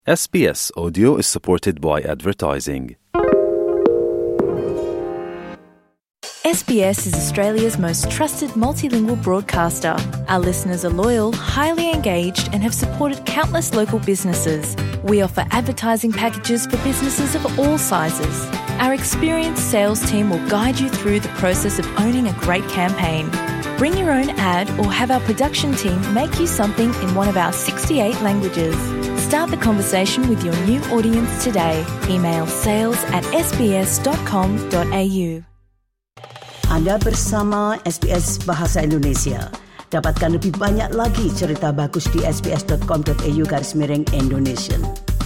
SBS Audio is supported by advertising. SBS is Australia's most trusted multilingual broadcaster. Our listeners are loyal, highly engaged, and have supported countless local businesses. We offer advertising packages for businesses of all sizes. Our experienced sales team will guide you through the process of owning a great campaign. Bring your own ad or have our production team make you something in one of our 68 languages. Start the conversation with your new audience today. Email sales@sbs.com.au. Anda bersama SBS Bahasa Indonesia. Dapatkan lebih banyak lagi cerita bagus di sbs.com.au/Indonesian.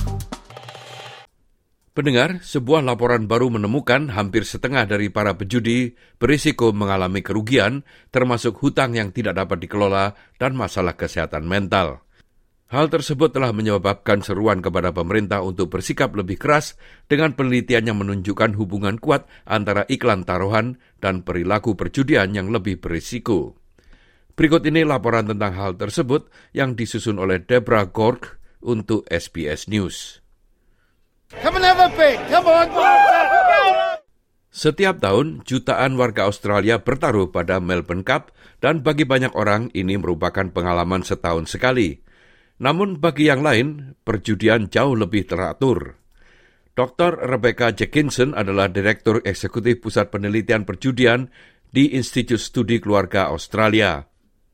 Pendengar, sebuah laporan baru menemukan hampir setengah dari para pejudi berisiko mengalami kerugian, termasuk hutang yang tidak dapat dikelola dan masalah kesehatan mental. Hal tersebut telah menyebabkan seruan kepada pemerintah untuk bersikap lebih keras dengan penelitian yang menunjukkan hubungan kuat antara iklan taruhan dan perilaku perjudian yang lebih berisiko. Berikut ini laporan tentang hal tersebut yang disusun oleh Deborah Gork untuk SBS News. Come and have a pick. Come on. Setiap tahun, jutaan warga Australia bertaruh pada Melbourne Cup dan bagi banyak orang ini merupakan pengalaman setahun sekali. Namun bagi yang lain, perjudian jauh lebih teratur. Dr. Rebecca Jenkinson adalah Direktur Eksekutif Pusat Penelitian Perjudian di Institut Studi Keluarga Australia.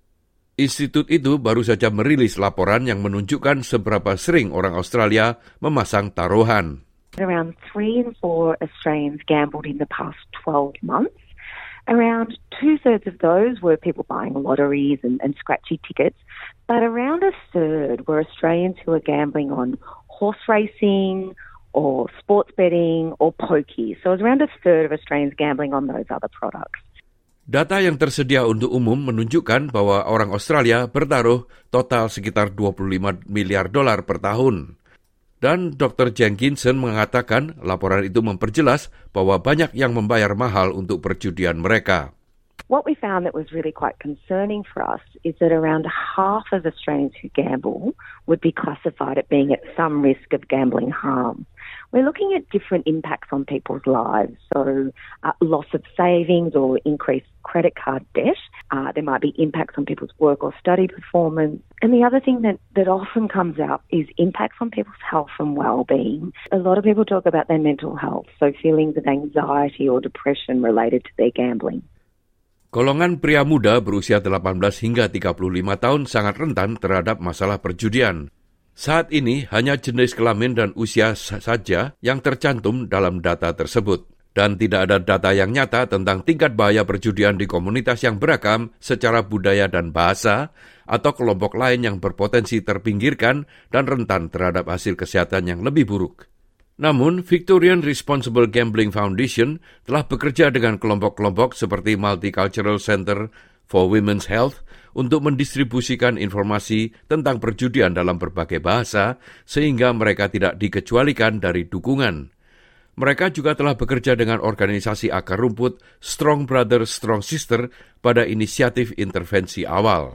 Institut itu baru saja merilis laporan yang menunjukkan seberapa sering orang Australia memasang taruhan. Around 3 in 4 Australians gambled in the past 12 months. Around 2/3 of those were people buying lotteries and scratchy tickets, but around 1/3 were Australians who were gambling on horse racing or sports betting or pokies. So it was around 1/3 of Australians gambling on those other products. Data yang tersedia untuk umum menunjukkan bahwa orang Australia bertaruh total sekitar $25 miliar per tahun. Dan Dr. Jenkinson mengatakan laporan itu memperjelas bahwa banyak yang membayar mahal untuk perjudian mereka. What we found that was really quite concerning for us is that around half of Australians who gamble would be classified as being at some risk of gambling harm. We're looking at different impacts on people's lives, so loss of savings or increased credit card debt. There might be impacts on people's work or study performance. And the other thing that often comes out is impacts on people's health and well-being. A lot of people talk about their mental health, so feelings of anxiety or depression related to their gambling. Golongan pria muda berusia 18 hingga 35 tahun sangat rentan terhadap masalah perjudian. Saat ini hanya jenis kelamin dan usia saja yang tercantum dalam data tersebut. Dan tidak ada data yang nyata tentang tingkat bahaya perjudian di komunitas yang beragam secara budaya dan bahasa, atau kelompok lain yang berpotensi terpinggirkan dan rentan terhadap hasil kesehatan yang lebih buruk. Namun, Victorian Responsible Gambling Foundation telah bekerja dengan kelompok-kelompok seperti Multicultural Center for Women's Health untuk mendistribusikan informasi tentang perjudian dalam berbagai bahasa sehingga mereka tidak dikecualikan dari dukungan. Mereka juga telah bekerja dengan organisasi akar rumput Strong Brother, Strong Sister pada inisiatif intervensi awal.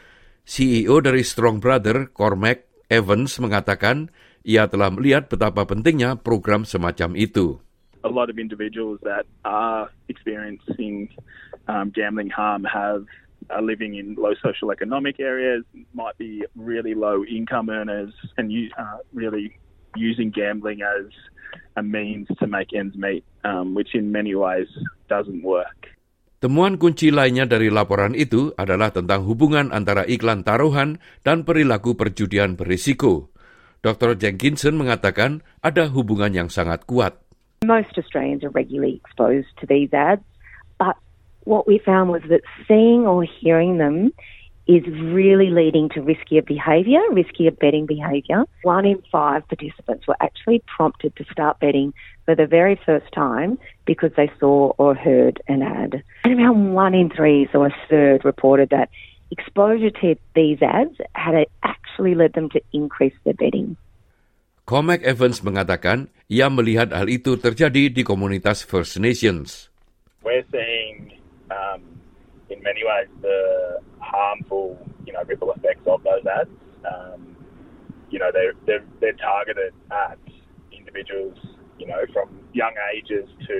CEO dari Strong Brother, Cormac Evans, mengatakan ia telah melihat betapa pentingnya program semacam itu. A lot of individuals that are experiencing gambling harm are living in low socioeconomic areas, might be really low income earners, and really using gambling as a means to make ends meet, which in many ways doesn't work. Temuan kunci lainnya dari laporan itu adalah tentang hubungan antara iklan taruhan dan perilaku perjudian berisiko. Dr. Jenkinson mengatakan ada hubungan yang sangat kuat. Most Australians are regularly exposed to these ads, but what we found was that seeing or hearing them is really leading to riskier betting behaviour. 1 in 5 participants were actually prompted to start betting for the very first time because they saw or heard an ad. And around 1 in 3, so 1/3, reported that exposure to these ads had actually led them to increase their betting. Cormac Evans mengatakan ia melihat hal itu terjadi di komunitas First Nations. We're seeing, in many ways, the harmful, ripple effects of those ads. they're targeted at individuals, from young ages to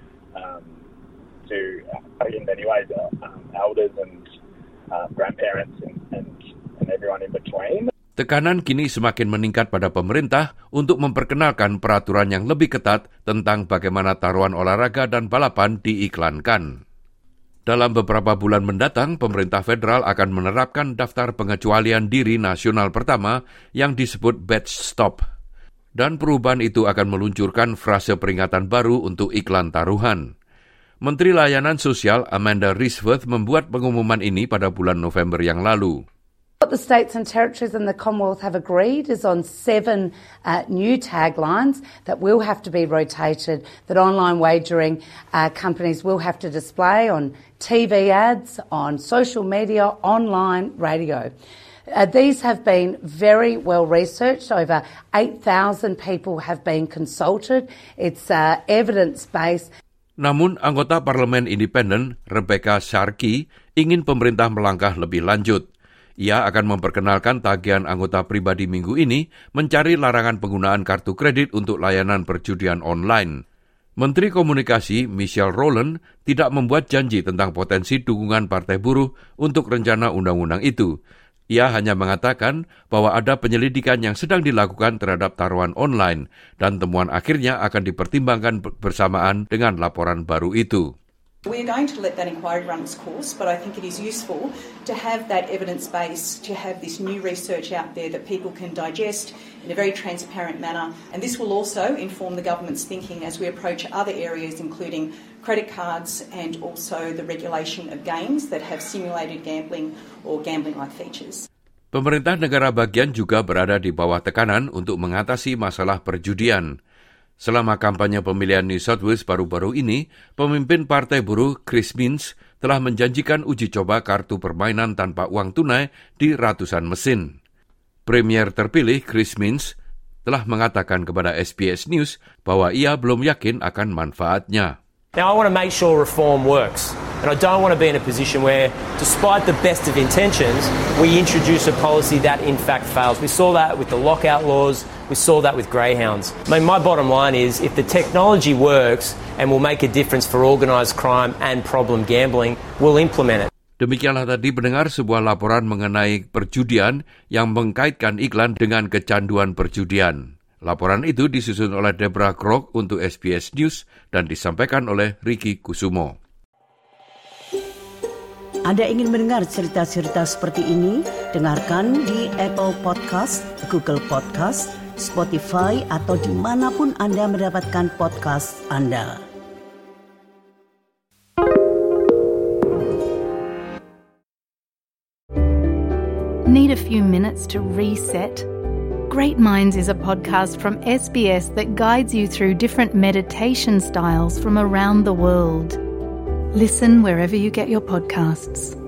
in many ways, elders and grandparents and everyone in between. Tekanan kini semakin meningkat pada pemerintah untuk memperkenalkan peraturan yang lebih ketat tentang bagaimana taruhan olahraga dan balapan diiklankan. Dalam beberapa bulan mendatang, pemerintah federal akan menerapkan daftar pengecualian diri nasional pertama yang disebut batch stop. Dan perubahan itu akan meluncurkan frase peringatan baru untuk iklan taruhan. Menteri Layanan Sosial Amanda Risworth membuat pengumuman ini pada bulan November yang lalu. What the states and territories and the Commonwealth have agreed is on 7 new taglines that will have to be rotated, that online wagering companies will have to display on TV ads, on social media, online, radio. These have been very well researched. Over 8,000 people have been consulted. It's evidence-based. Namun, anggota Parlemen Independen Rebecca Sharkey ingin pemerintah melangkah lebih lanjut. Ia akan memperkenalkan tagihan anggota pribadi minggu ini mencari larangan penggunaan kartu kredit untuk layanan perjudian online. Menteri Komunikasi Michelle Rowland tidak membuat janji tentang potensi dukungan Partai Buruh untuk rencana undang-undang itu. Ia hanya mengatakan bahwa ada penyelidikan yang sedang dilakukan terhadap taruhan online dan temuan akhirnya akan dipertimbangkan bersamaan dengan laporan baru itu. We're going to let that inquiry run its course, but I think it is useful to have that evidence base, to have this new research out there that people can digest in a very transparent manner. And this will also inform the government's thinking as we approach other areas, including credit cards and also the regulation of games that have simulated gambling or gambling-like features. Pemerintah negara bagian juga berada di bawah tekanan untuk mengatasi masalah perjudian. Selama kampanye pemilihan New South Wales baru-baru ini, pemimpin Partai Buruh Chris Minns telah menjanjikan uji coba kartu permainan tanpa uang tunai di ratusan mesin. Premier terpilih Chris Minns telah mengatakan kepada SBS News bahwa ia belum yakin akan manfaatnya. Now I want to make sure reform works. And I don't want to be in a position where, despite the best of intentions, we introduce a policy that in fact fails. We saw that with the lockout laws. We saw that with greyhounds. I mean, my bottom line is, if the technology works and will make a difference for organised crime and problem gambling, we'll implement it. Demikianlah tadi pendengar sebuah laporan mengenai perjudian yang mengkaitkan iklan dengan kecanduan perjudian. Laporan itu disusun oleh Deborah Krog untuk SBS News dan disampaikan oleh Ricky Kusumo. Anda ingin mendengar cerita-cerita seperti ini? Dengarkan di Apple Podcast, Google Podcast, Spotify, atau dimanapun Anda mendapatkan podcast Anda. Need a few minutes to reset? Great Minds is a podcast from SBS that guides you through different meditation styles from around the world. Listen wherever you get your podcasts.